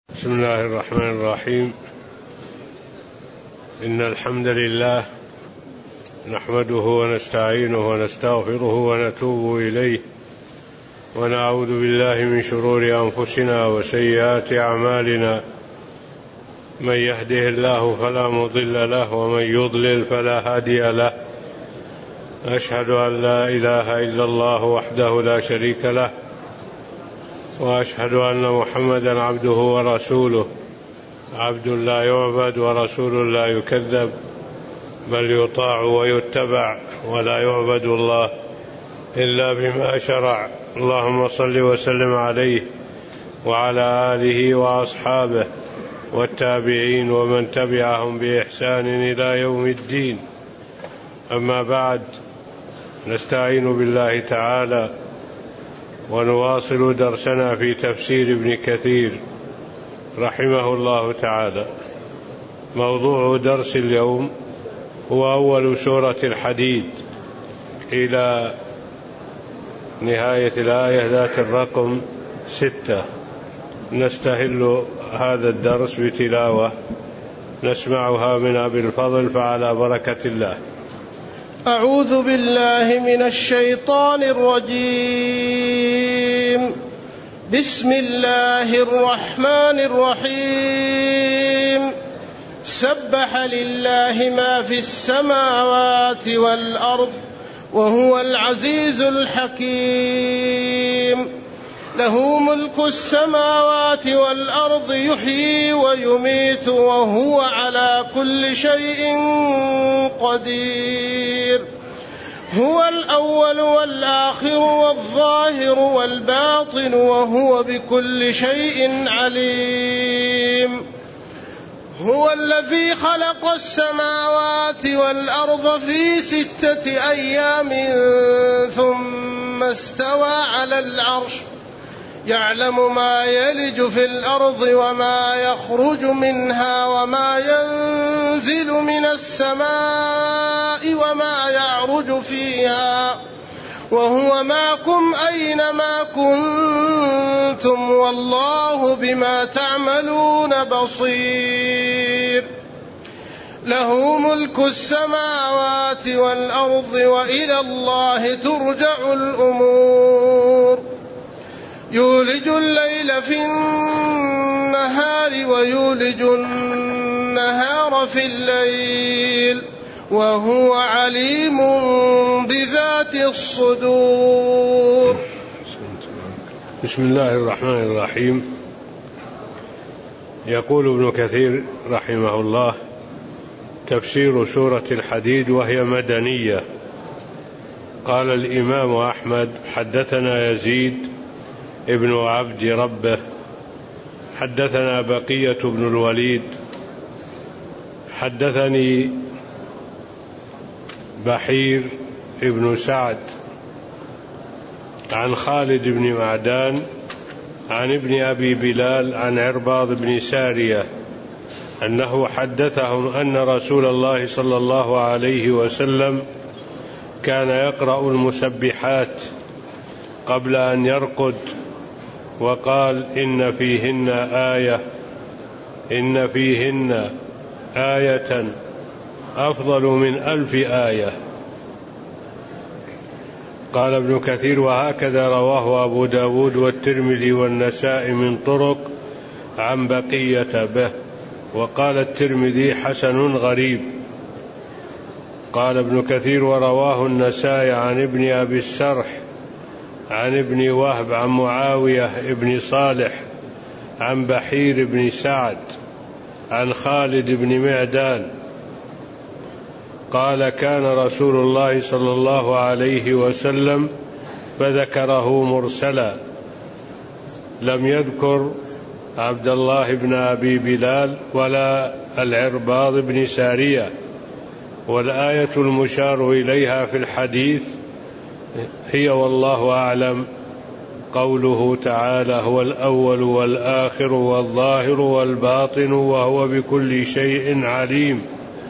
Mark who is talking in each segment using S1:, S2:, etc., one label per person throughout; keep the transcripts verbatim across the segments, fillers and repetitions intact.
S1: بسم الله الرحمن الرحيم. إن الحمد لله نحمده ونستعينه ونستغفره ونتوب إليه، ونعوذ بالله من شرور أنفسنا وسيئات أعمالنا. من يهده الله فلا مضل له، ومن يضلل فلا هادي له. أشهد أن لا إله إلا الله وحده لا شريك له، وأشهد أن محمدا عبده ورسوله، عبد لا يعبد ورسول لا يكذب، بل يطاع ويتبع، ولا يعبد الله إلا بما شرع. اللهم صل وسلم عليه وعلى آله وأصحابه والتابعين ومن تبعهم بإحسان إلى يوم الدين. أما بعد، نستعين بالله تعالى ونواصل درسنا في تفسير ابن كثير رحمه الله تعالى. موضوع درس اليوم هو أول سورة الحديد إلى نهاية الآية ذات الرقم ستة. نستهل هذا الدرس بتلاوة نسمعها من أبي الفضل، فعلى بركة الله.
S2: أعوذ بالله من الشيطان الرجيم. بسم الله الرحمن الرحيم. سبح لله ما في السماوات والأرض وهو العزيز الحكيم. له ملك السماوات والأرض، يحيي ويميت وهو على كل شيء قدير. هو الأول والآخر والظاهر والباطن، وهو بكل شيء عليم. هو الذي خلق السماوات والأرض في ستة أيام ثم استوى على العرش، يعلم ما يلج في الأرض وما يخرج منها وما ينزل من السماء وما يعرج فيها، وهو معكم أينما كنتم، والله بما تعملون بصير. له ملك السماوات والأرض، وإلى الله ترجع الأمور. يولج الليل في النهار ويولج النهار في الليل، وهو عليم بذات الصدور.
S1: بسم الله الرحمن الرحيم. يقول ابن كثير رحمه الله: تفسير سورة الحديد وهي مدنية. قال الإمام أحمد: حدثنا يزيد ابن عبد ربه، حدثنا بقية بن الوليد، حدثني بحير ابن سعد عن خالد بن معدان عن ابن أبي بلال عن عرباض بن سارية أنه حدثهم أن رسول الله صلى الله عليه وسلم كان يقرأ المسبحات قبل أن يرقد، وقال: إن فيهن آية إن فيهن آية أفضل من ألف آية. قال ابن كثير: وهكذا رواه أبو داود والترمذي والنسائي من طرق عن بقية به. وقال الترمذي: حسن غريب. قال ابن كثير: ورواه النسائي عن ابن أبي السرح عن ابن وهب عن معاوية ابن صالح عن بحير بن سعد عن خالد بن معدان قال: كان رسول الله صلى الله عليه وسلم، فذكره مرسلا، لم يذكر عبد الله بن أبي بلال ولا العرباض بن سارية. والآية المشار إليها في الحديث هي والله أعلم قوله تعالى: هو الأول والآخر والظاهر والباطن وهو بكل شيء عليم.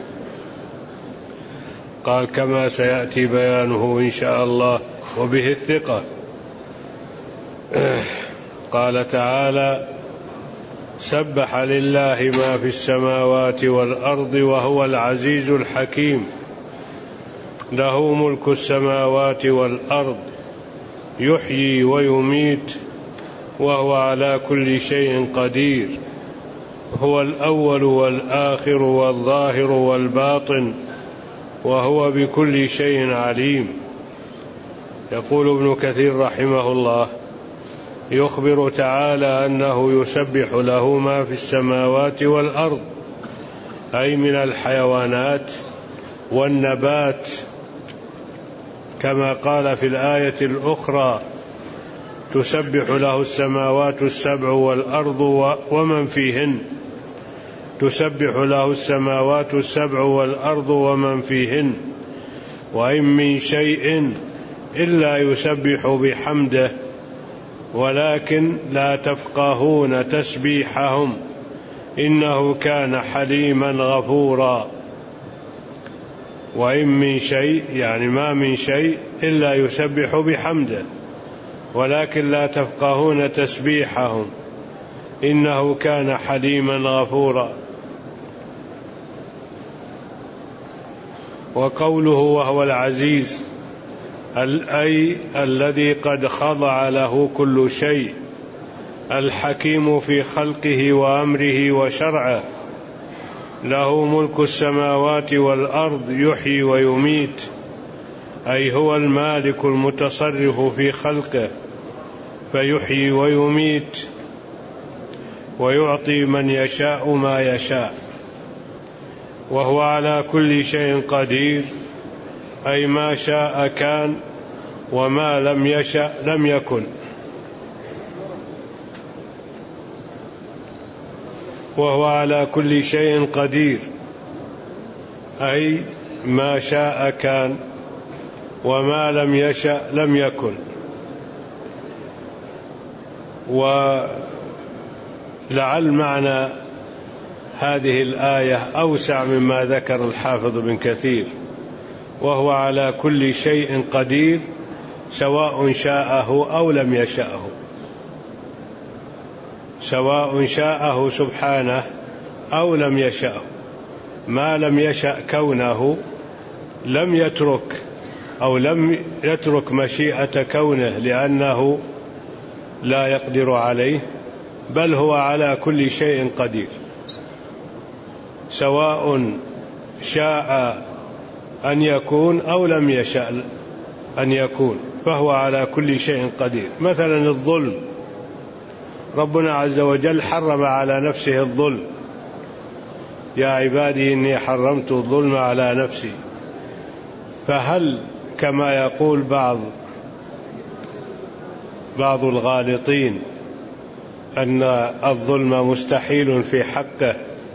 S1: قال: كما سيأتي بيانه إن شاء الله، وبه الثقة. قال تعالى: سبح لله ما في السماوات والأرض وهو العزيز الحكيم. له ملك السماوات والأرض يحيي ويميت وهو على كل شيء قدير. هو الأول والآخر والظاهر والباطن وهو بكل شيء عليم. يقول ابن كثير رحمه الله: يخبر تعالى أنه يسبح له ما في السماوات والأرض، أي من الحيوانات والنبات، كما قال في الآية الأخرى: تسبح له السماوات السبع والأرض ومن فيهن. تسبح له السماوات السبع والأرض ومن فيهن وإن من شيء إلا يسبح بحمده ولكن لا تفقهون تسبيحهم إنه كان حليما غفورا. وإن من شيء يعني ما من شيء إلا يسبح بحمده ولكن لا تفقهون تسبيحهم إنه كان حليما غفورا. وقوله وهو العزيز أي الذي قد خضع له كل شيء، الحكيم في خلقه وأمره وشرعه. له ملك السماوات والأرض يحيي ويميت، أي هو المالك المتصرف في خلقه فيحيي ويميت ويعطي من يشاء ما يشاء. وهو على كل شيء قدير، أي ما شاء كان وما لم يشأ لم يكن. وهو على كل شيء قدير، أي ما شاء كان وما لم يشأ لم يكن. ولعل معنى هذه الآية أوسع مما ذكر الحافظ ابن كثير. وهو على كل شيء قدير سواء شاءه أو لم يشأه، سواء شاءه سبحانه أو لم يشأه. ما لم يشأ كونه لم يترك أو لم يترك مشيئة كونه لأنه لا يقدر عليه، بل هو على كل شيء قدير، سواء شاء أن يكون أو لم يشأ أن يكون، فهو على كل شيء قدير. مثلا الظلم، ربنا عز وجل حرم على نفسه الظلم: يا عبادي إني حرمت الظلم على نفسي. فهل كما يقول بعض بعض الغالطين أن الظلم مستحيل في حقه،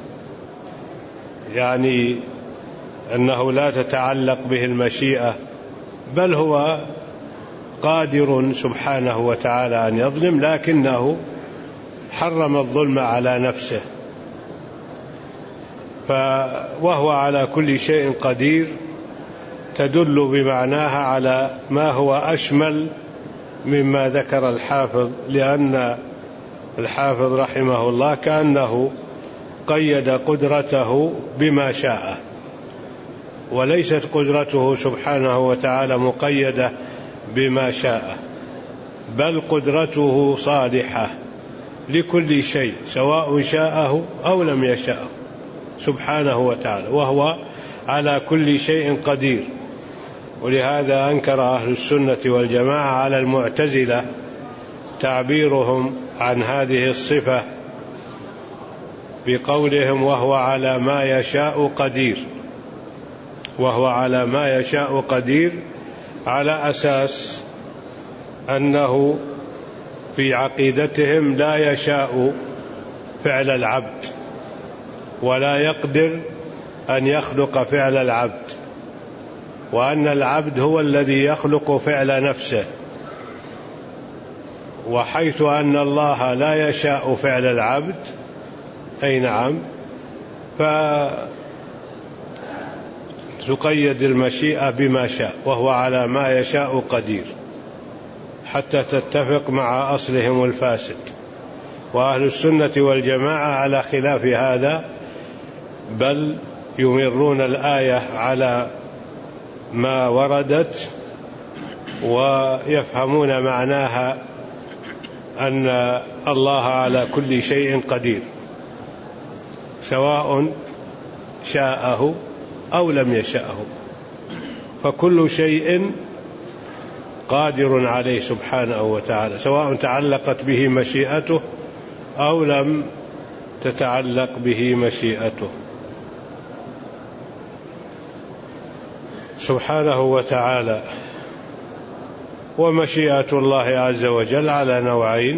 S1: يعني أنه لا تتعلق به المشيئة، بل هو قادر سبحانه وتعالى أن يظلم، لكنه حرم الظلم على نفسه. وهو على كل شيء قدير تدل بمعناها على ما هو أشمل مما ذكر الحافظ، لأن الحافظ رحمه الله كأنه قيد قدرته بما شاء، وليست قدرته سبحانه وتعالى مقيدة بما شاء، بل قدرته صالحة لكل شيء سواء شاءه أو لم يشاءه سبحانه وتعالى، وهو على كل شيء قدير. ولهذا أنكر أهل السنة والجماعة على المعتزلة تعبيرهم عن هذه الصفة بقولهم وهو على ما يشاء قدير، وهو على ما يشاء قدير، على أساس أنه في عقيدتهم لا يشاء فعل العبد ولا يقدر أن يخلق فعل العبد، وأن العبد هو الذي يخلق فعل نفسه. وحيث أن الله لا يشاء فعل العبد، أي نعم، فتقيد المشيئة بما شاء، وهو على ما يشاء قدير، حتى تتفق مع أصلهم الفاسد. وأهل السنة والجماعة على خلاف هذا، بل يمرون الآية على ما وردت ويفهمون معناها أن الله على كل شيء قدير، سواء شاءه أو لم يشأه، فكل شيء قادر عليه سبحانه وتعالى، سواء تعلقت به مشيئته أو لم تتعلق به مشيئته سبحانه وتعالى. ومشيئة الله عز وجل على نوعين: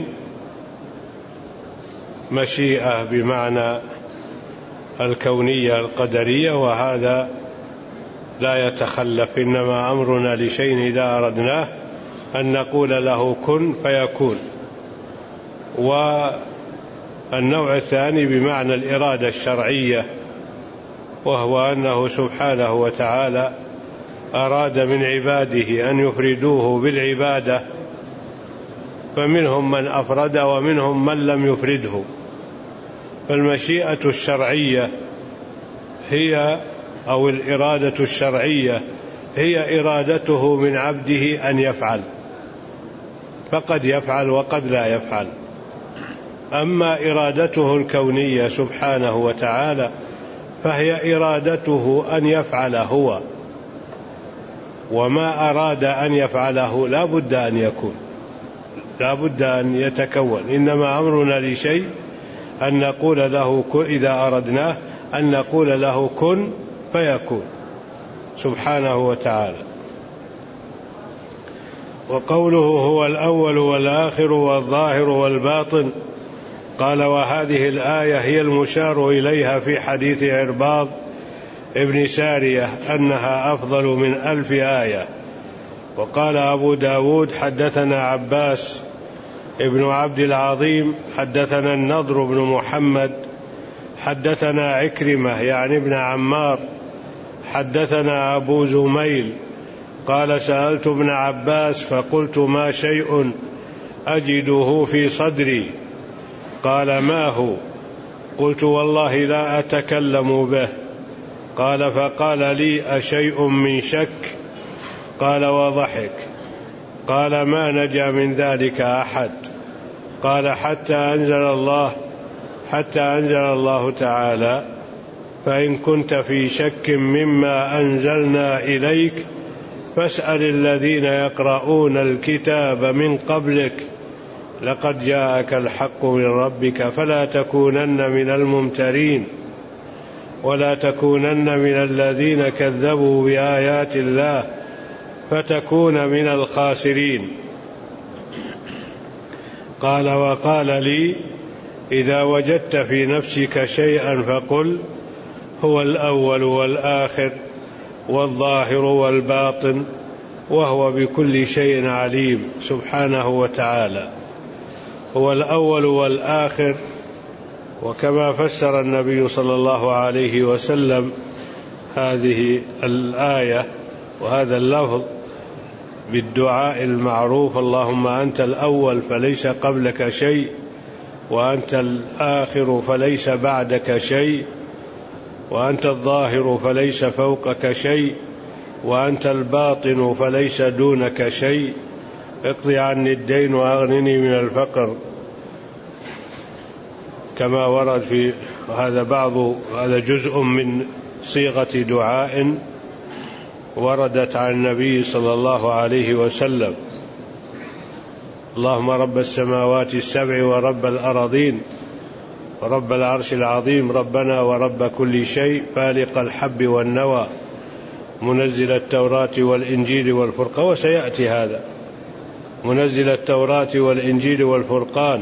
S1: مشيئة بمعنى الكونية القدرية، وهذا لا يتخلف، إنما أمرنا لشيء إذا أردناه أن نقول له كن فيكون. والنوع الثاني بمعنى الإرادة الشرعية، وهو أنه سبحانه وتعالى أراد من عباده أن يفردوه بالعبادة، فمنهم من أفرد ومنهم من لم يفرده. فالمشيئة الشرعية هي أو الإرادة الشرعية هي إرادته من عبده أن يفعل، فقد يفعل وقد لا يفعل. أما إرادته الكونية سبحانه وتعالى فهي إرادته أن يفعل هو، وما أراد أن يفعله لا بد أن يكون، لا بد أن يتكون. إنما أمرنا لشيء أن نقول له كن، إذا أردناه أن نقول له كن فيكون سبحانه وتعالى. وقوله هو الأول والآخر والظاهر والباطن، قال: وهذه الآية هي المشار إليها في حديث عرباض ابن سارية أنها أفضل من ألف آية. وقال أبو داود: حدثنا عباس ابن عبد العظيم حدثنا النضر بن محمد حدثنا عكرمة يعني ابن عمار حدثنا أبو زميل قال: سألت ابن عباس فقلت: ما شيء أجده في صدري؟ قال: ما هو؟ قلت: والله لا أتكلم به. قال: فقال لي: أشيء من شك؟ قال: وضحك. قال: ما نجا من ذلك أحد. قال: حتى أنزل الله حتى أنزل الله تعالى: فإن كنت في شك مما أنزلنا إليك فاسأل الذين يقرؤون الكتاب من قبلك لقد جاءك الحق من ربك فلا تكونن من الممترين ولا تكونن من الذين كذبوا بآيات الله فتكون من الخاسرين. قال: وقال لي: إذا وجدت في نفسك شيئا فقل هو الأول والآخر والظاهر والباطن وهو بكل شيء عليم سبحانه وتعالى. هو الأول والآخر، وكما فسر النبي صلى الله عليه وسلم هذه الآية وهذا اللفظ بالدعاء المعروف: اللهم أنت الأول فليس قبلك شيء، وأنت الآخر فليس بعدك شيء، وأنت الظاهر فليس فوقك شيء، وأنت الباطن فليس دونك شيء، اقضي عني الدين وأغنني من الفقر، كما ورد في هذا بعض هذا جزء من صيغة دعاء وردت عن النبي صلى الله عليه وسلم: اللهم رب السماوات السبع ورب الأراضين ورب العرش العظيم ربنا ورب كل شيء فالق الحب والنوى منزل التوراة والإنجيل والفرقان. وسيأتي هذا: منزل التوراة والإنجيل والفرقان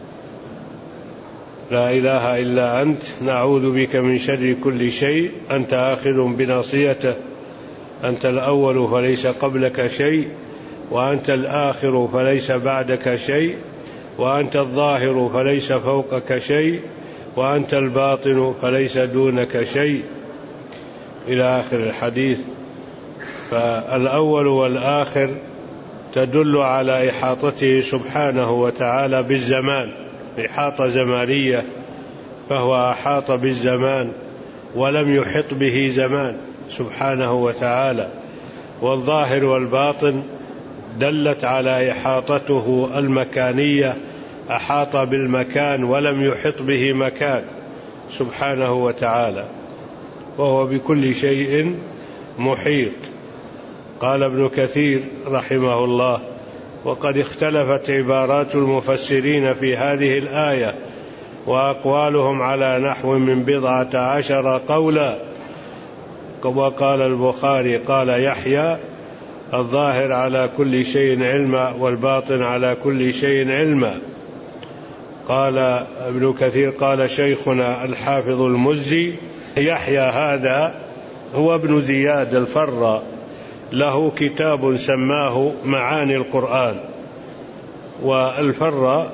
S1: لا إله إلا أنت نعوذ بك من شر كل شيء أنت آخذ بناصيته أنت الأول فليس قبلك شيء، وأنت الآخر فليس بعدك شيء، وأنت الظاهر فليس فوقك شيء، وأنت الباطن فليس دونك شيء، إلى آخر الحديث. فالأول والآخر تدل على إحاطته سبحانه وتعالى بالزمان إحاطة زمانية، فهو أحاط بالزمان ولم يحط به زمان سبحانه وتعالى. والظاهر والباطن دلت على إحاطته المكانية، أحاط بالمكان ولم يحط به مكان سبحانه وتعالى، وهو بكل شيء محيط. قال ابن كثير رحمه الله: وقد اختلفت عبارات المفسرين في هذه الآية، وأقوالهم على نحو من بضعة عشر قولا. وقال البخاري قال يحيى: الظاهر على كل شيء علما، والباطن على كل شيء علما. قال ابن كثير: قال شيخنا الحافظ المزي: يحيى هذا هو ابن زياد الفر، له كتاب سماه معاني القرآن. والفر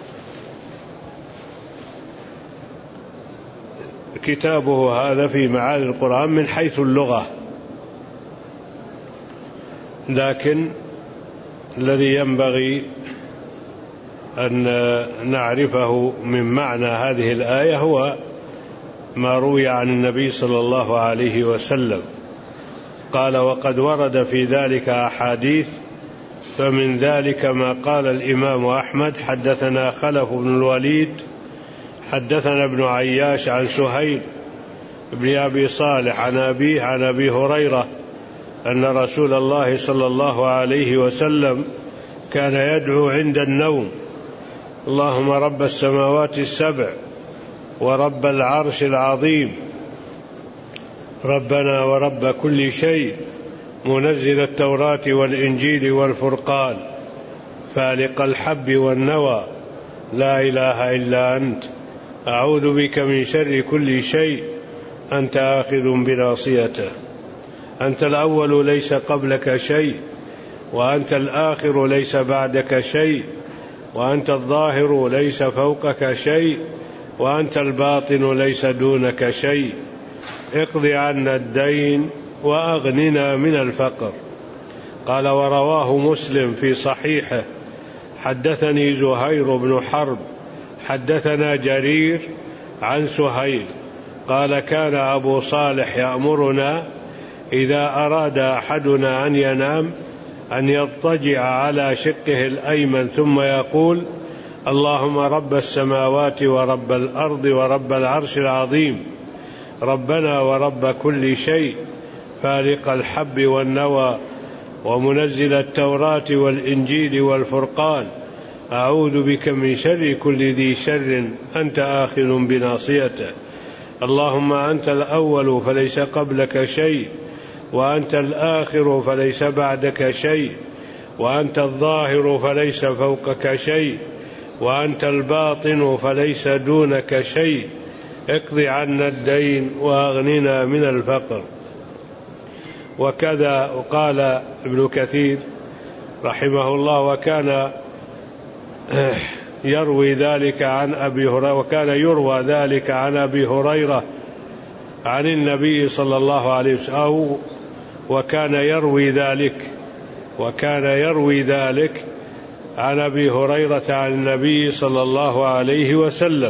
S1: كتابه هذا في معاني القرآن من حيث اللغة، لكن الذي ينبغي أن نعرفه من معنى هذه الآية هو ما روي عن النبي صلى الله عليه وسلم. قال: وقد ورد في ذلك أحاديث، فمن ذلك ما قال الإمام أحمد: حدثنا خلف بن الوليد حدثنا ابن عياش عن سهيل بن أبي صالح عن أبيه عن أبي هريرة أن رسول الله صلى الله عليه وسلم كان يدعو عند النوم: اللهم رب السماوات السبع ورب العرش العظيم، ربنا ورب كل شيء، منزل التوراة والإنجيل والفرقان، فالق الحب والنوى، لا إله إلا أنت، أعوذ بك من شر كل شيء، أنت آخذ بناصيته، أنت الأول ليس قبلك شيء، وأنت الآخر ليس بعدك شيء، وأنت الظاهر ليس فوقك شيء، وأنت الباطن ليس دونك شيء، اقض عنا الدين وأغننا من الفقر. قال: ورواه مسلم في صحيحه: حدثني زهير بن حرب حدثنا جرير عن سهيل قال: كان أبو صالح يأمرنا إذا أراد أحدنا أن ينام أن يضطجع على شقه الأيمن ثم يقول: اللهم رب السماوات ورب الأرض ورب العرش العظيم، ربنا ورب كل شيء، فالق الحب والنوى، ومنزل التوراة والإنجيل والفرقان، أعوذ بك من شر كل ذي شر، أنت آخذ بناصيته، اللهم أنت الأول فليس قبلك شيء، وأنت الآخر فليس بعدك شيء، وأنت الظاهر فليس فوقك شيء، وأنت الباطن فليس دونك شيء، اقض عنا الدين وأغننا من الفقر. وكذا قال ابن كثير رحمه الله: وكان يروي ذلك عن أبي هريرة وكان يروى ذلك عن أبي هريرة عن النبي صلى الله عليه وسلم، أو وكان يروي ذلك وكان يروي ذلك عن أبي هريرة عن النبي صلى الله عليه وسلم.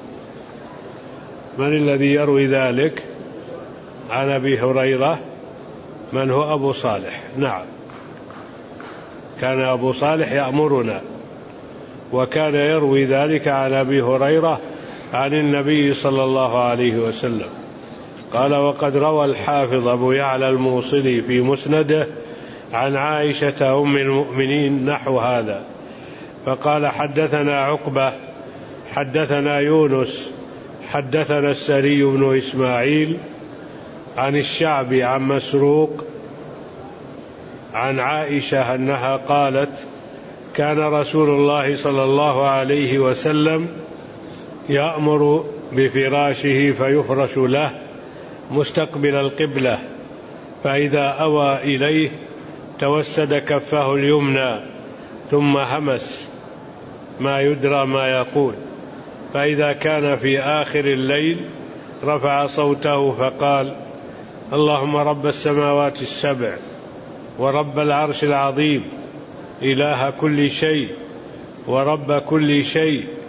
S1: من الذي يروي ذلك عن أبي هريرة؟ من هو أبو صالح؟ نعم، كان أبو صالح يأمرنا، وكان يروي ذلك عن أبي هريرة عن النبي صلى الله عليه وسلم. قال: وقد روى الحافظ أبو يعلى الموصلي في مسنده عن عائشة أم المؤمنين نحو هذا، فقال: حدثنا عقبة حدثنا يونس حدثنا السري بن إسماعيل عن الشعبي عن مسروق عن عائشة أنها قالت: كان رسول الله صلى الله عليه وسلم يأمر بفراشه فيفرش له مستقبل القبلة، فإذا أوى إليه توسد كفه اليمنى ثم همس ما يدرى ما يقول، فإذا كان في آخر الليل رفع صوته فقال: اللهم رب السماوات السبع ورب العرش العظيم، إله كل شيء ورب كل شيء،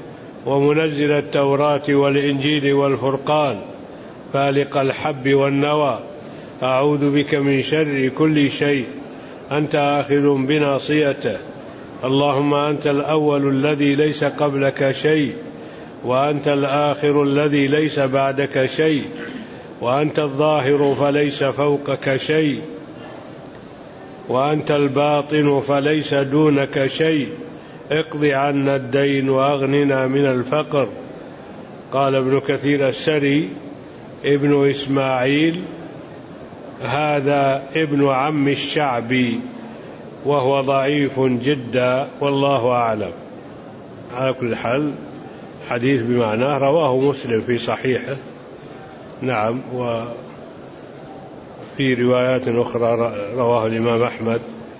S1: ومنزل التوراة والإنجيل والفرقان فالق الحب والنوى، أعوذ بك من شر كل شيء أنت آخذ بناصيته، اللهم أنت الأول الذي ليس قبلك شيء، وأنت الآخر الذي ليس بعدك شيء، وأنت الظاهر فليس فوقك شيء، وأنت الباطن فليس دونك شيء، اقض عنا الدين وأغننا من الفقر. قال ابن كثير: السري ابن إسماعيل هذا ابن عم الشعبي، وهو ضعيف جدا، والله أعلم. على كل حال حديث بمعناه، رواه مسلم في صحيحه. نعم، وفي روايات أخرى رواه الإمام أحمد،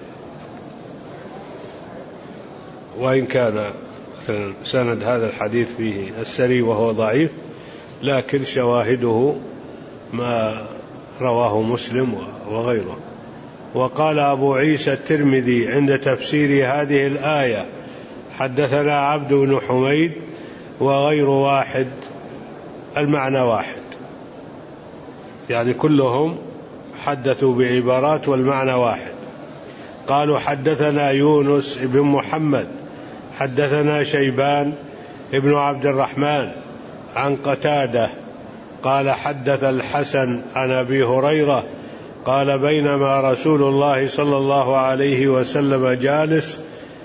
S1: وإن كان سند هذا الحديث فيه السري وهو ضعيف، لكن شواهده ما رواه مسلم وغيره. وقال أبو عيسى الترمذي عند تفسير هذه الآية: حدثنا عبد بن حميد وغير واحد، المعنى واحد، يعني كلهم حدثوا بعبارات والمعنى واحد. قالوا: حدثنا يونس بن محمد حدثنا شيبان ابن عبد الرحمن عن قتادة قال: حدث الحسن عن أبي هريرة قال: بينما رسول الله صلى الله عليه وسلم جالس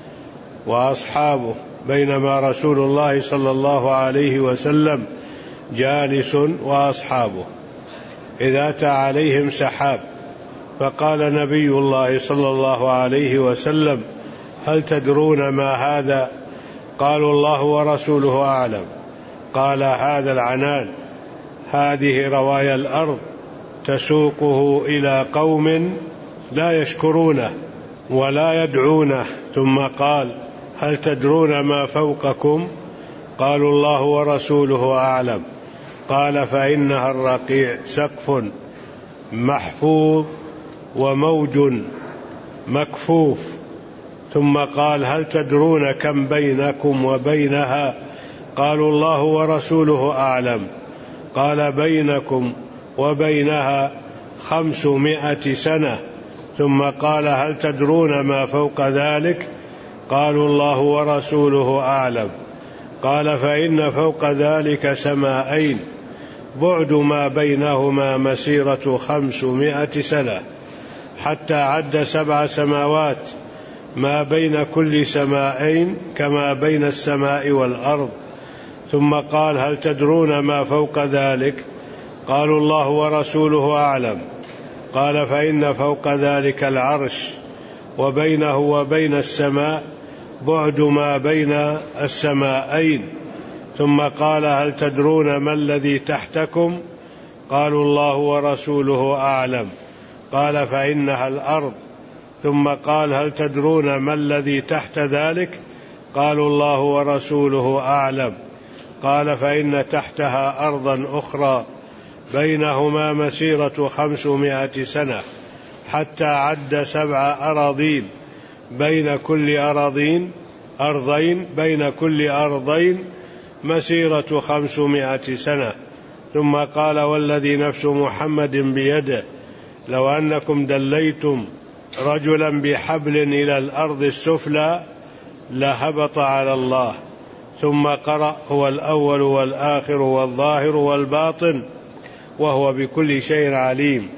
S1: وأصحابه بينما رسول الله صلى الله عليه وسلم جالس وأصحابه إذ أتى عليهم سحاب، فقال نبي الله صلى الله عليه وسلم: هل تدرون ما هذا؟ قالوا: الله ورسوله أعلم. قال: هذا العنان، هذه روايا الأرض تسوقه إلى قوم لا يشكرونه ولا يدعونه. ثم قال: هل تدرون ما فوقكم؟ قالوا: الله ورسوله أعلم. قال: فإنها الرقيع، سقف محفوظ وموج مكفوف. ثم قال: هل تدرون كم بينكم وبينها؟ قالوا: الله ورسوله أعلم. قال: بينكم وبينها خمسمائة سنة. ثم قال: هل تدرون ما فوق ذلك؟ قالوا: الله ورسوله أعلم. قال: فإن فوق ذلك سماءين بعد ما بينهما مسيرة خمسمائة سنة، حتى عد سبع سماوات، ما بين كل سماءين كما بين السماء والأرض. ثم قال: هل تدرون ما فوق ذلك؟ قالوا: الله ورسوله أعلم. قال: فإن فوق ذلك العرش، وبينه وبين السماء بعد ما بين السماءين. ثم قال: هل تدرون ما الذي تحتكم؟ قالوا: الله ورسوله أعلم. قال: فإنها الأرض. ثم قال: هل تدرون ما الذي تحت ذلك؟ قالوا: الله ورسوله أعلم. قال: فإن تحتها أرضا أخرى بينهما مسيرة خمسمائة سنة، حتى عد سبع أراضين، بين كل أراضين أرضين بين كل أرضين مسيرة خمسمائة سنة. ثم قال: والذي نفس محمد بيده، لو أنكم دليتم رجلا بحبل إلى الأرض السفلى لهبط على الله. ثم قرأ: هو الأول والآخر والظاهر والباطن وهو بكل شيء عليم.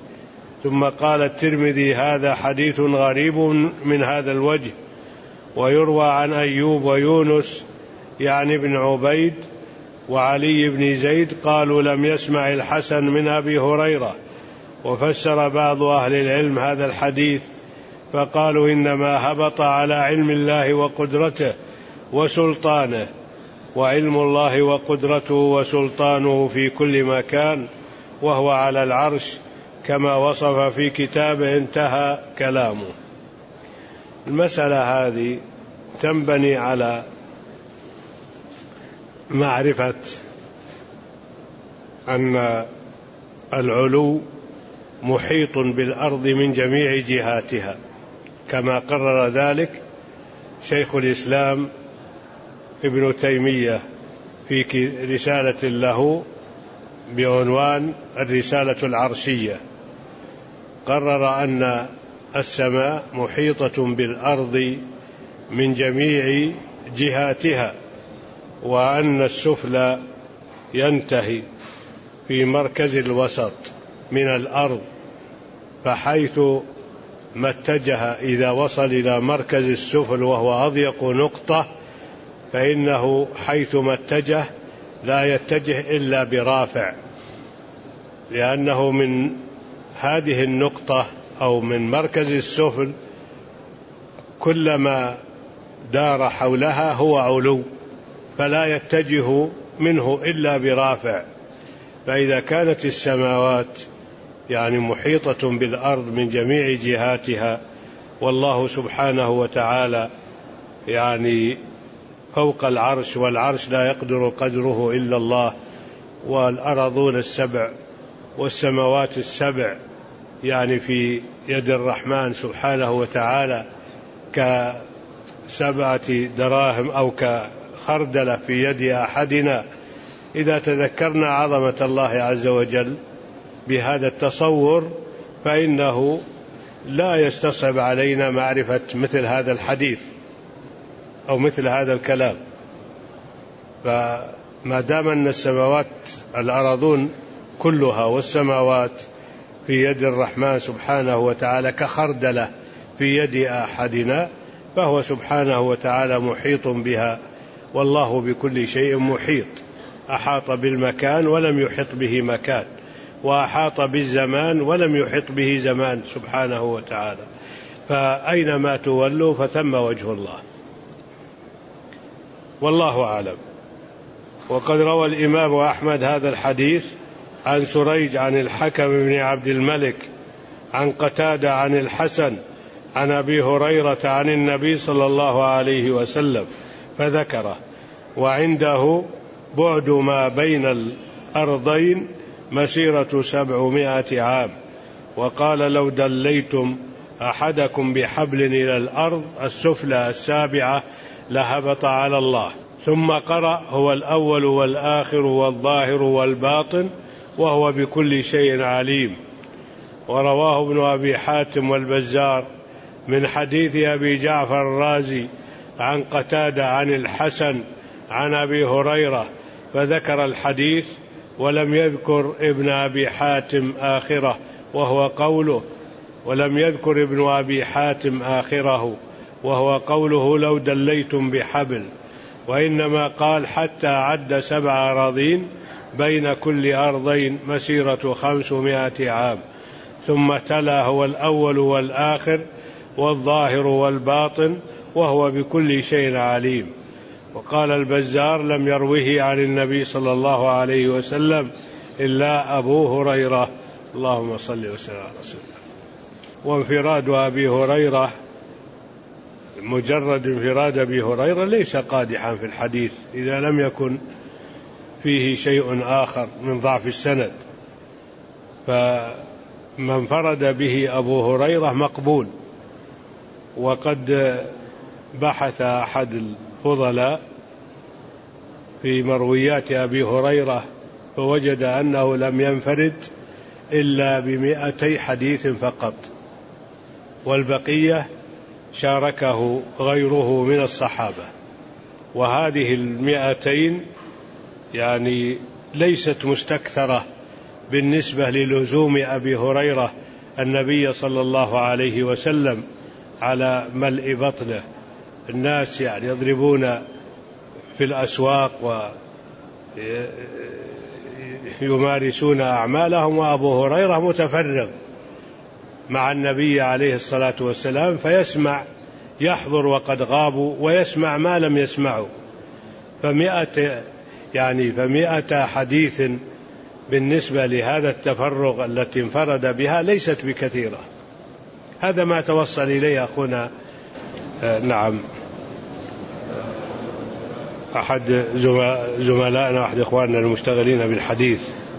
S1: ثم قال الترمذي: هذا حديث غريب من هذا الوجه. ويروى عن أيوب ويونس يعني ابن عبيد وعلي بن زيد قالوا لم يسمع الحسن من أبي هريرة. وفسر بعض أهل العلم هذا الحديث فقالوا: إنما هبط على علم الله وقدرته وسلطانه، وعلم الله وقدرته وسلطانه في كل مكان، وهو على العرش كما وصف في كتابه. انتهى كلامه. المسألة هذه تنبني على معرفة أن العلو محيط بالأرض من جميع جهاتها، كما قرر ذلك شيخ الإسلام ابن تيمية في رسالة له بعنوان الرسالة العرشية، قرر أن السماء محيطة بالأرض من جميع جهاتها، وأن السفلى ينتهي في مركز الوسط من الأرض، فحيث ما اتجه إذا وصل إلى مركز السفل وهو أضيق نقطة فإنه حيث ما اتجه لا يتجه إلا برافع، لأنه من هذه النقطة أو من مركز السفل كلما دار حولها هو علو، فلا يتجه منه إلا برافع. فإذا كانت السماوات يعني محيطة بالأرض من جميع جهاتها، والله سبحانه وتعالى يعني فوق العرش، والعرش لا يقدر قدره إلا الله، والأرضون السبع والسماوات السبع يعني في يد الرحمن سبحانه وتعالى كسبعة دراهم أو كخردلة في يد أحدنا. إذا تذكرنا عظمة الله عز وجل بهذا التصور فإنه لا يستصعب علينا معرفة مثل هذا الحديث أو مثل هذا الكلام. فما دام أن السماوات الأرضون كلها والسماوات في يد الرحمن سبحانه وتعالى كخردلة في يد أحدنا، فهو سبحانه وتعالى محيط بها، والله بكل شيء محيط. أحاط بالمكان ولم يحط به مكان، وأحاط بالزمان ولم يحط به زمان سبحانه وتعالى، فأينما تولوا فثم وجه الله، والله أعلم. وقد روى الإمام أحمد هذا الحديث عن سريج عن الحكم بن عبد الملك عن قتادة عن الحسن عن أبي هريرة عن النبي صلى الله عليه وسلم فذكره، وعنده بعد ما بين الأرضين مسيرة سبعمائة عام، وقال لو دليتم أحدكم بحبل إلى الأرض السفلى السابعة لهبط على الله. ثم قرأ هو الأول والآخر والظاهر والباطن وهو بكل شيء عليم. ورواه ابن أبي حاتم والبزار من حديث أبي جعفر الرازي عن قتادة عن الحسن عن أبي هريرة فذكر الحديث ولم يذكر ابن أبي حاتم آخره وهو قوله ولم يذكر ابن أبي حاتم آخره وهو قوله لو دليتم بحبل، وإنما قال حتى عد سبع أراضين بين كل أرضين مسيرة خمسمائة عام، ثم تلا هو الأول والآخر والظاهر والباطن وهو بكل شيء عليم. وقال البزار لم يروه عن النبي صلى الله عليه وسلم إلا أبو هريرة. اللهم صل وسلم على رسول الله. وانفراد أبي هريرة مجرد انفراد أبي هريرة ليس قادحا في الحديث إذا لم يكن فيه شيء آخر من ضعف السند، فمن انفرد به أبو هريرة مقبول. وقد بحث أحد الفضلاء في مرويات أبي هريرة فوجد أنه لم ينفرد إلا بمئتي حديث فقط، والبقية شاركه غيره من الصحابة. وهذه المئتين يعني ليست مستكثرة بالنسبة للزوم أبي هريرة النبي صلى الله عليه وسلم على ملء بطنه. الناس يعني يضربون في الأسواق ويمارسون أعمالهم، وأبو هريرة متفرغ مع النبي عليه الصلاة والسلام فيسمع، يحضر وقد غابوا ويسمع ما لم يسمعوا. فمئة يعني فمئة حديث بالنسبة لهذا التفرغ التي انفرد بها ليست بكثيرة. هذا ما توصل إليه أخونا آه نعم أحد زملائنا أحد إخواننا المشتغلين بالحديث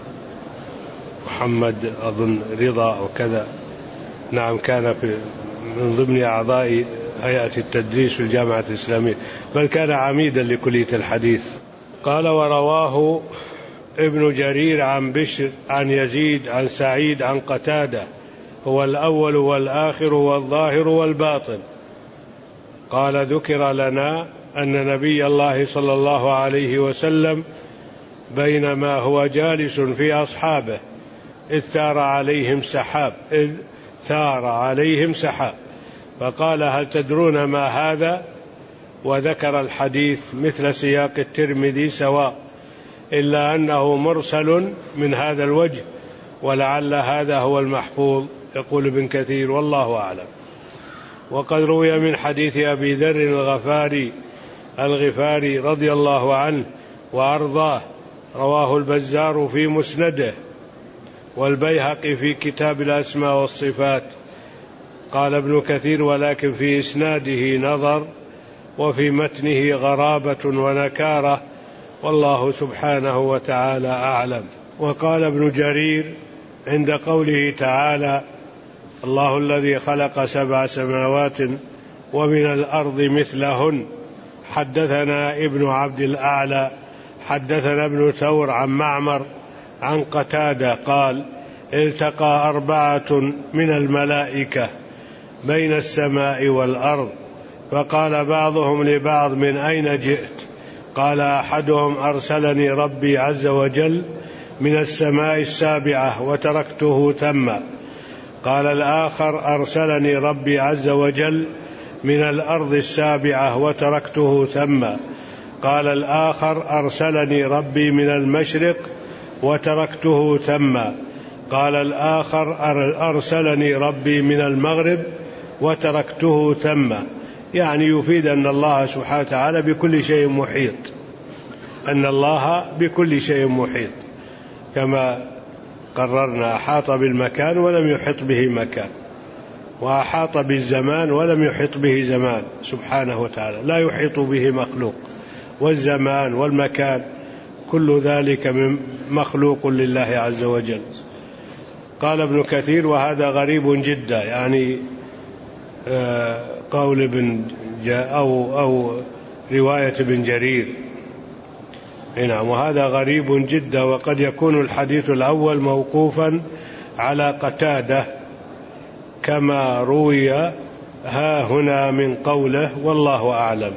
S1: محمد أظن رضا وكذا، نعم كان في من ضمن أعضاء هيئة التدريس في الجامعة الإسلامية، بل كان عميدا لكلية الحديث. قال ورواه ابن جرير عن بشر عن يزيد عن سعيد عن قتادة هو الأول والآخر والظاهر والباطن. قال ذكر لنا أن نبي الله صلى الله عليه وسلم بينما هو جالس في أصحابه إذ ثار عليهم سحاب إذ ثار عليهم سحاب فقال هل تدرون ما هذا؟ وذكر الحديث مثل سياق الترمذي سواء إلا أنه مرسل من هذا الوجه ولعل هذا هو المحفوظ. يقول ابن كثير والله أعلم. وقد روي من حديث أبي ذر الغفاري الغفاري رضي الله عنه وأرضاه رواه البزار في مسنده والبيهقي في كتاب الأسماء والصفات. قال ابن كثير ولكن في إسناده نظر وفي متنه غرابة ونكارة والله سبحانه وتعالى أعلم. وقال ابن جرير عند قوله تعالى الله الذي خلق سبع سماوات ومن الأرض مثلهن حدثنا ابن عبد الأعلى حدثنا ابن ثور عن معمر عن قتادة قال التقى أربعة من الملائكة بين السماء والأرض فقال بعضهم لبعض من أين جئت؟ قال أحدهم أرسلني ربي عز وجل من السماء السابعة وتركته ثم. قال الآخر أرسلني ربي عز وجل من الأرض السابعة وتركته ثم. قال الآخر أرسلني ربي من المشرق وتركته ثم. قال الآخر أرسلني ربي من المغرب وتركته ثم. يعني يفيد أن الله سبحانه وتعالى بكل شيء محيط أن الله بكل شيء محيط كما قررنا أحاط بالمكان ولم يحط به مكان وأحاط بالزمان ولم يحط به زمان سبحانه وتعالى لا يحيط به مخلوق والزمان والمكان كل ذلك من مخلوق لله عز وجل. قال ابن كثير وهذا غريب جدا يعني قول ابن أو, أو رواية ابن جرير نعم وهذا غريب جدا. وقد يكون الحديث الأول موقوفا على قتادة كما روي ها هنا من قوله والله أعلم.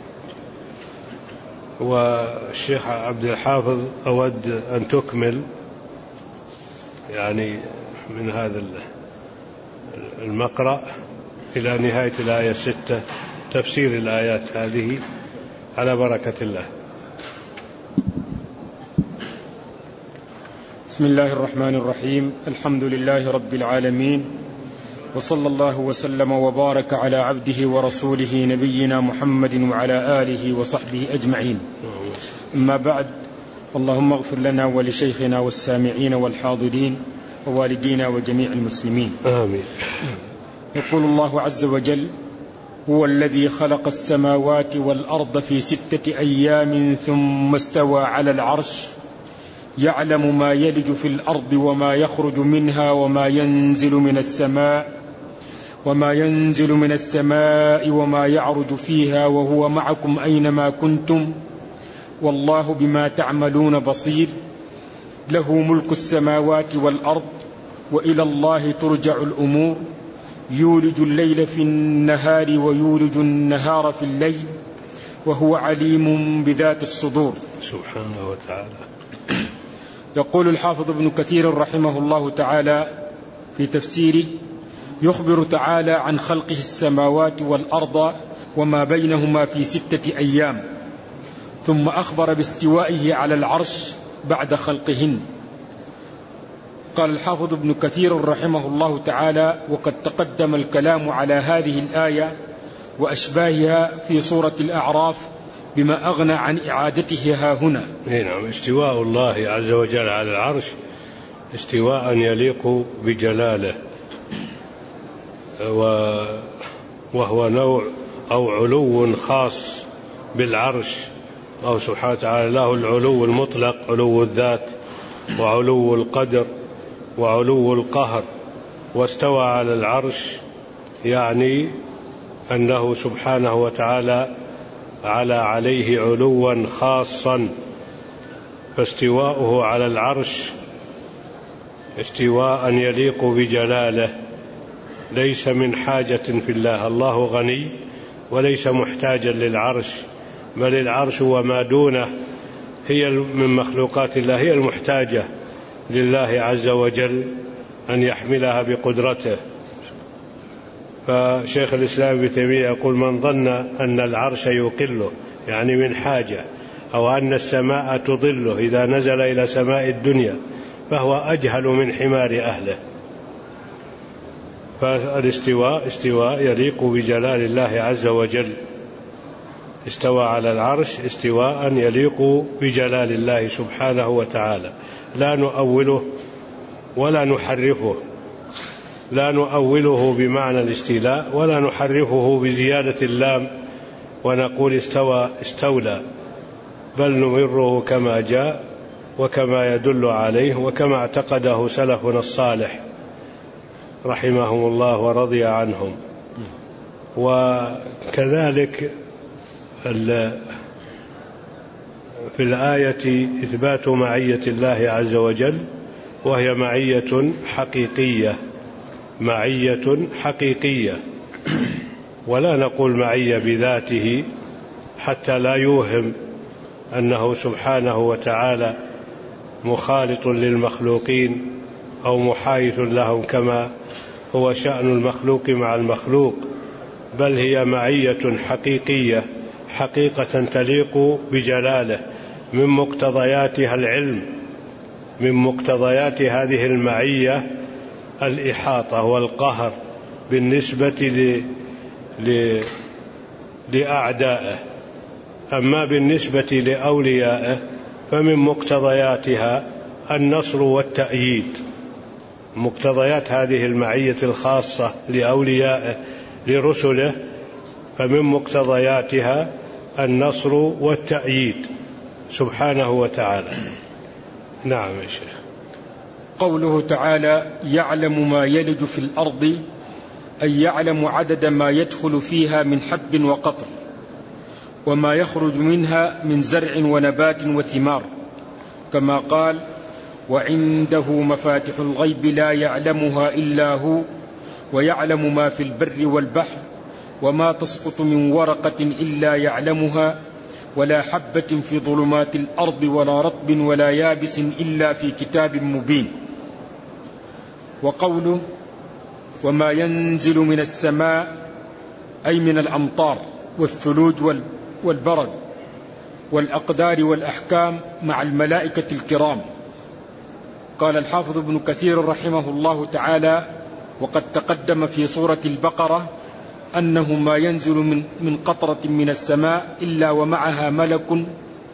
S1: والشيخ عبد الحافظ أود أن تكمل يعني من هذا المقرأ إلى نهاية الآية ستة تفسير الآيات هذه على بركة الله.
S3: بسم الله الرحمن الرحيم الحمد لله رب العالمين وصلى الله وسلم وبارك على عبده ورسوله نبينا محمد وعلى آله وصحبه أجمعين. أما بعد اللهم اغفر لنا ولشيخنا والسامعين والحاضرين ووالدينا وجميع المسلمين
S1: آمين.
S3: يقول الله عز وجل هو الذي خلق السماوات والأرض في ستة أيام ثم استوى على العرش يعلم ما يلج في الأرض وما يخرج منها وما ينزل من السماء وما ينزل من السماء وما يعرج فيها وهو معكم أينما كنتم والله بما تعملون بصير له ملك السماوات والأرض وإلى الله ترجع الأمور يولج الليل في النهار ويولج النهار في الليل وهو عليم بذات الصدور
S1: سبحانه وتعالى.
S3: يقول الحافظ ابن كثير رحمه الله تعالى في تفسيره يخبر تعالى عن خلقه السماوات والأرض وما بينهما في ستة أيام ثم أخبر باستوائه على العرش بعد خلقهن. قال الحافظ ابن كثير رحمه الله تعالى وقد تقدم الكلام على هذه الآية وأشباهها في سورة الأعراف بما أغنى عن إعادته ها هنا.
S1: نعم استواء الله عز وجل على العرش استواء يليق بجلاله وهو نوع أو علو خاص بالعرش أو سبحانه وتعالى له العلو المطلق علو الذات وعلو القدر وعلو القهر. واستوى على العرش يعني أنه سبحانه وتعالى على عليه علوا خاصا فاستواؤه على العرش استواء يليق بجلاله، ليس من حاجة في الله. الله غني وليس محتاجا للعرش، بل العرش وما دونه هي من مخلوقات الله، هي المحتاجة لله عز وجل أن يحملها بقدرته. فشيخ الإسلام ابن تيمية يقول: من ظن أن العرش يقله يعني من حاجة، أو أن السماء تضله إذا نزل إلى سماء الدنيا، فهو أجهل من حمار أهله. فالاستواء استواء يليق بجلال الله عز وجل، استوى على العرش استواء يليق بجلال الله سبحانه وتعالى، لا نؤوله ولا نحرفه، لا نؤوله بمعنى الاستيلاء ولا نحرفه بزيادة اللام ونقول استوى استولى، بل نمره كما جاء وكما يدل عليه وكما اعتقده سلفنا الصالح رحمهم الله ورضي عنهم. وكذلك في الآية إثبات معية الله عز وجل، وهي معية حقيقية، معية حقيقية، ولا نقول معية بذاته حتى لا يوهم أنه سبحانه وتعالى مخالط للمخلوقين أو محايث لهم كما هو شأن المخلوق مع المخلوق، بل هي معية حقيقية، حقيقة تليق بجلاله، من مقتضياتها العلم، من مقتضيات هذه المعية الإحاطة والقهر بالنسبة ل... ل... لأعدائه. أما بالنسبة لأوليائه فمن مقتضياتها النصر والتأييد، مقتضيات هذه المعية الخاصة لأوليائه لرسله، فمن مقتضياتها النصر والتأييد سبحانه وتعالى. نعم يا شيخ.
S3: قوله تعالى: يعلم ما يلج في الأرض، أي يعلم عدد ما يدخل فيها من حب وقطر، وما يخرج منها من زرع ونبات وثمار، كما قال: وعنده مفاتح الغيب لا يعلمها إلا هو، ويعلم ما في البر والبحر، وما تسقط من ورقة إلا يعلمها، ولا حبة في ظلمات الأرض ولا رطب ولا يابس إلا في كتاب مبين. وقوله: وما ينزل من السماء، أي من الأمطار والثلوج والبرد والأقدار والأحكام مع الملائكة الكرام. قال الحافظ ابن كثير رحمه الله تعالى: وقد تقدم في سورة البقرة أنه ما ينزل من, من قطرة من السماء إلا ومعها ملك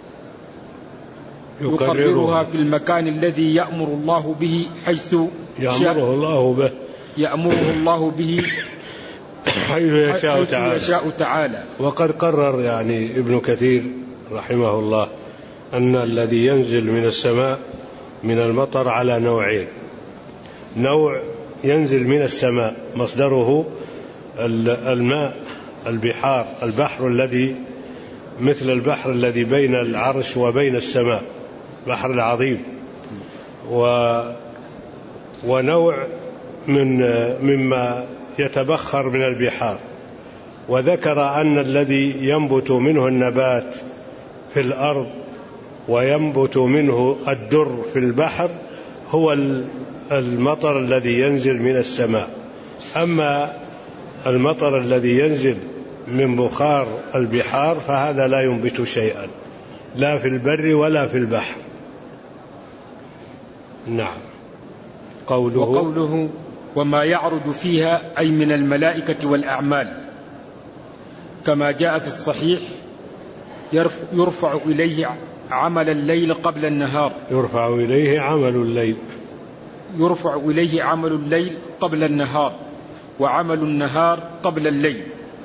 S3: يقررها في المكان الذي يأمر الله به، حيث
S1: يأمره الله به
S3: يأمره الله به
S1: حيث يشاء,
S3: حيث
S1: تعالى.
S3: يشاء تعالى.
S1: وقد قرر يعني ابن كثير رحمه الله أن الذي ينزل من السماء من المطر على نوعين: نوع ينزل من السماء مصدره الماء، البحار، البحر الذي مثل البحر الذي بين العرش وبين السماء، بحر العظيم. و ونوع من مما يتبخر من البحار. وذكر أن الذي ينبت منه النبات في الأرض وينبت منه الدر في البحر هو المطر الذي ينزل من السماء. أما المطر الذي ينزل من بخار البحار فهذا لا ينبت شيئا، لا في البر ولا في البحر. نعم. قوله
S3: وقوله: وما يعرج فيها، أي من الملائكة والأعمال، كما جاء في الصحيح: يرفع إليه عمل الليل قبل النهار.
S1: يرفع إليه عمل الليل
S3: يرفع إليه عمل الليل قبل النهار، وعمل النهار قبل الليل.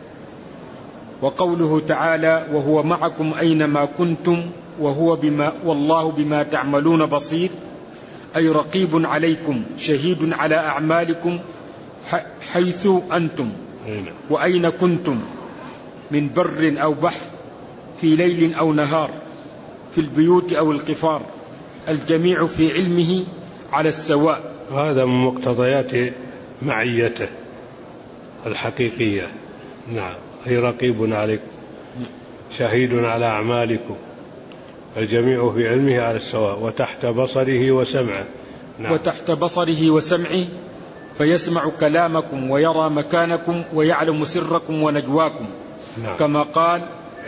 S3: وقوله تعالى: وهو معكم أينما كنتم وهو بما والله بما تعملون بصير، أي رقيب عليكم شهيد على أعمالكم حيث أنتم وأين كنتم، من بر أو بحر، في ليل أو نهار، في البيوت أو القفار، الجميع في علمه على السواء.
S1: وهذا من مقتضيات معيته الحقيقية. نعم، هي رقيب عليكم شهيد على أعمالكم، الجميع في علمه على السواء، وتحت بصره وسمعه.
S3: نعم. وتحت بصره وسمعه، فيسمع كلامكم ويرى مكانكم ويعلم سركم ونجواكم. نعم. كما قال: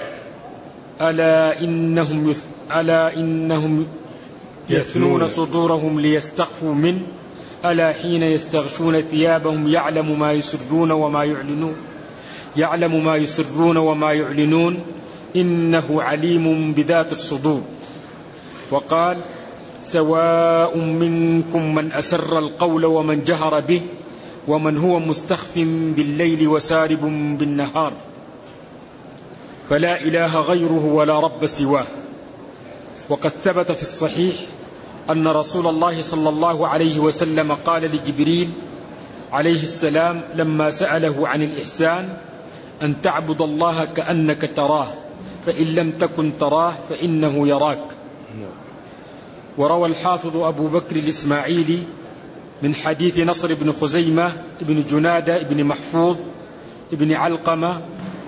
S3: ألا إنهم, يث... ألا إنهم يثنون صدورهم ليستخفوا منه، ألا حين يستغشون ثيابهم يعلم ما يسرون وما يعلنون يعلم ما يسرون وما يعلنون إنه عليم بذات الصدور. وقال: سواء منكم من أسر القول ومن جهر به ومن هو مستخف بالليل وسارب بالنهار، فلا إله غيره ولا رب سواه. وقد ثبت في الصحيح أن رسول الله صلى الله عليه وسلم قال لجبريل عليه السلام لما سأله عن الإحسان: أن تعبد الله كأنك تراه، فإن لم تكن تراه فإنه يراك. وروى الحافظ أبو بكر الإسماعيلي من حديث نصر بن خزيمة بن جنادة بن محفوظ بن علقمة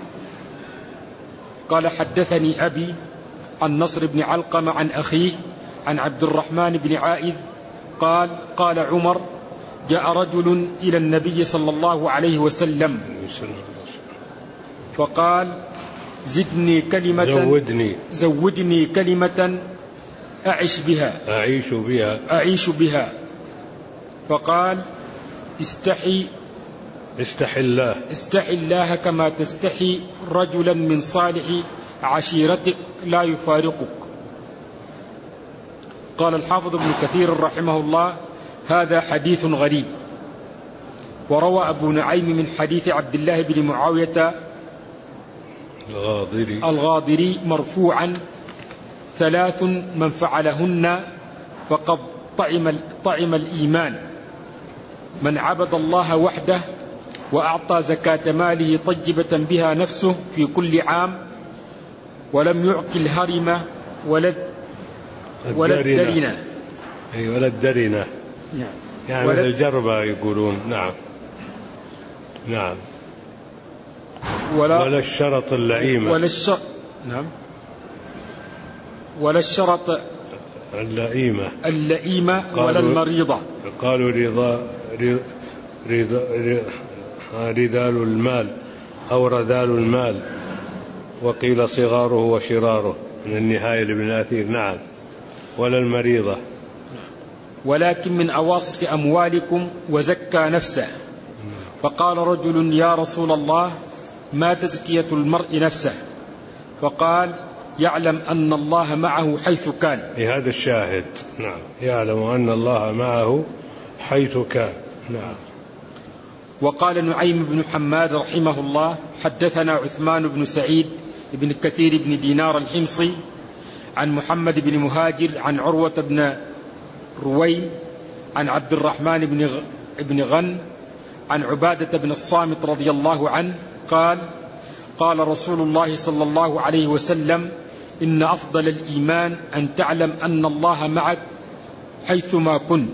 S3: قال: حدثني أبي عن نصر بن علقمة عن أخيه عن عبد الرحمن بن عائذ قال: قال عمر: جاء رجل إلى النبي صلى الله عليه وسلم فقال: زدني كلمة
S1: زودني,
S3: زودني كلمة أعيش بها
S1: أعيش بها
S3: أعيش بها فقال: استحي
S1: استحي الله
S3: استحي الله كما تستحي رجلا من صالح عشيرتك لا يفارقك. قال الحافظ ابن كثير رحمه الله: هذا حديث غريب. وروى أبو نعيم من حديث عبد الله بن معاوية
S1: الغاضري,
S3: الغاضري مرفوعا: ثلاث من فعلهن فقد طعم, طعم الإيمان: من عبد الله وحده وأعطى زكاة ماله طجبة بها نفسه في كل عام ولم يعق الهرم ولا ولا الدرنة
S1: أي ولا الدرنة يعني ولا الجربة يقولون. نعم نعم ولا, ولا الشرط اللئيمة
S3: ولا الشرط نعم ولا الشرط
S1: اللئيمة
S3: اللئيمة ولا المريضة.
S1: قالوا رضا رضا رذال المال أو رذال المال، وقيل صغاره وشراره من النهاية لابن أثير. نعم ولا المريضة.
S3: ولكن من أواسط أموالكم وزكى نفسه. فقال رجل: يا رسول الله، ما تزكية المرء نفسه؟ فقال: يعلم أن الله معه حيث كان.
S1: هذا الشاهد. نعم يعلم أن الله معه حيث كان. نعم.
S3: وقال نعيم بن حماد رحمه الله: حدثنا عثمان بن سعيد بن كثير بن دينار الحمصي عن محمد بن مهاجر عن عروة بن رويم عن عبد الرحمن بن بن غن عن عبادة بن الصامت رضي الله عنه قال: قال رسول الله صلى الله عليه وسلم: إن أفضل الإيمان أن تعلم أن الله معك حيثما كنت.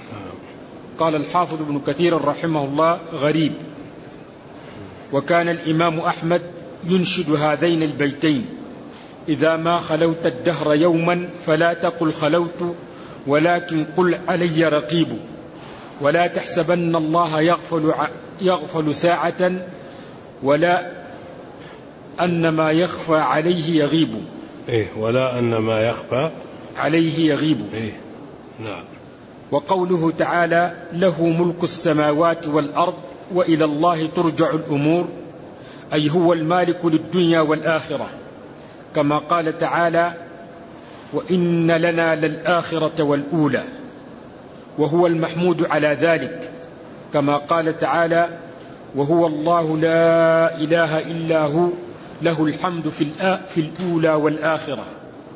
S3: قال الحافظ ابن كثير رحمه الله: غريب. وكان الإمام أحمد ينشد هذين البيتين: إذا ما خلوت الدهر يوما فلا تقل خلوت ولكن قل علي رقيب، ولا تحسبن الله يغفل, يغفل ساعة ولا أن ما يخفى عليه يغيب.
S1: إيه ولا أن ما يخفى
S3: عليه يغيب.
S1: إيه نعم.
S3: وقوله تعالى: له ملك السماوات والأرض وإلى الله ترجع الأمور، أي هو المالك للدنيا والآخرة، كما قال تعالى: وإن لنا للآخرة والأولى، وهو المحمود على ذلك، كما قال تعالى: وهو الله لا إله إلا هو له الحمد في الأولى والآخرة.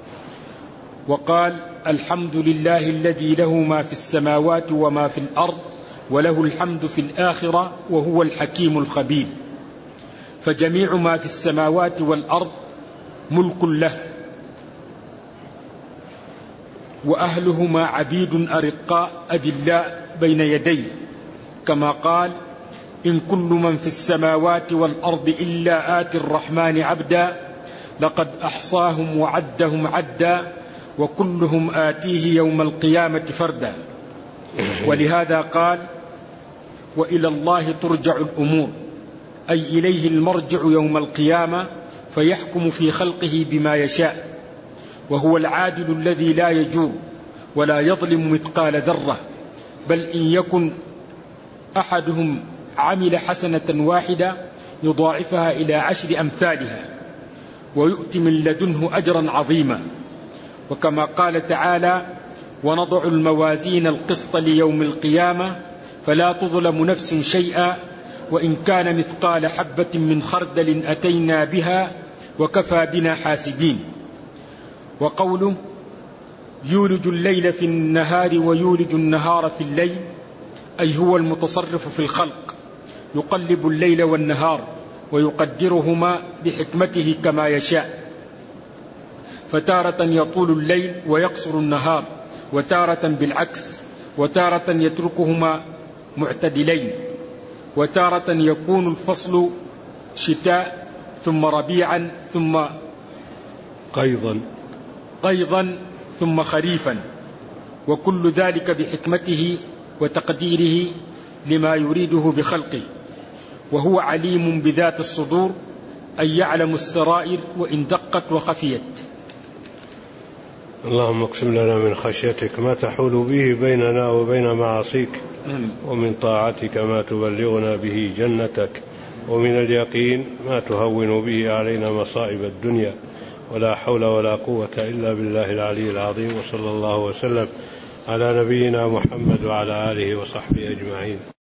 S3: وقال: الحمد لله الذي له ما في السماوات وما في الأرض وله الحمد في الآخرة وهو الحكيم الخبير. فجميع ما في السماوات والأرض ملك له، وأهلهما عبيد أرقاء أذلاء بين يديه، كما قال: إن كل من في السماوات والأرض إلا آتي الرحمن عبدا لقد أحصاهم وعدهم عدا وكلهم آتيه يوم القيامة فردا. ولهذا قال: وإلى الله ترجع الأمور، أي إليه المرجع يوم القيامة فيحكم في خلقه بما يشاء، وهو العادل الذي لا يجور ولا يظلم مثقال ذرة، بل إن يكن أحدهم عمل حسنة واحدة يضاعفها إلى عشر أمثالها ويؤتي من لدنه أجرا عظيما. وكما قال تعالى: ونضع الموازين القسط ليوم القيامة فلا تظلم نفس شيئا وإن كان مثقال حبة من خردل أتينا بها وكفى بنا حاسبين. وقوله: يولج الليل في النهار ويولج النهار في الليل، أي هو المتصرف في الخلق، يقلب الليل والنهار ويقدرهما بحكمته كما يشاء، فتارة يطول الليل ويقصر النهار، وتارة بالعكس، وتارة يتركهما معتدلين، وتارة يكون الفصل شتاء ثم ربيعا ثم
S1: قيضا
S3: قيضا ثم خريفا، وكل ذلك بحكمته وتقديره لما يريده بخلقه. وهو عليم بذات الصدور، أي يعلم السرائر وإن دقت وخفيت.
S1: اللهم اقسم لنا من خشيتك ما تحول به بيننا وبين معاصيك، ومن طاعتك ما تبلغنا به جنتك، ومن اليقين ما تهون به علينا مصائب الدنيا، ولا حول ولا قوة إلا بالله العلي العظيم. وصلى الله وسلم على نبينا محمد وعلى آله وصحبه أجمعين.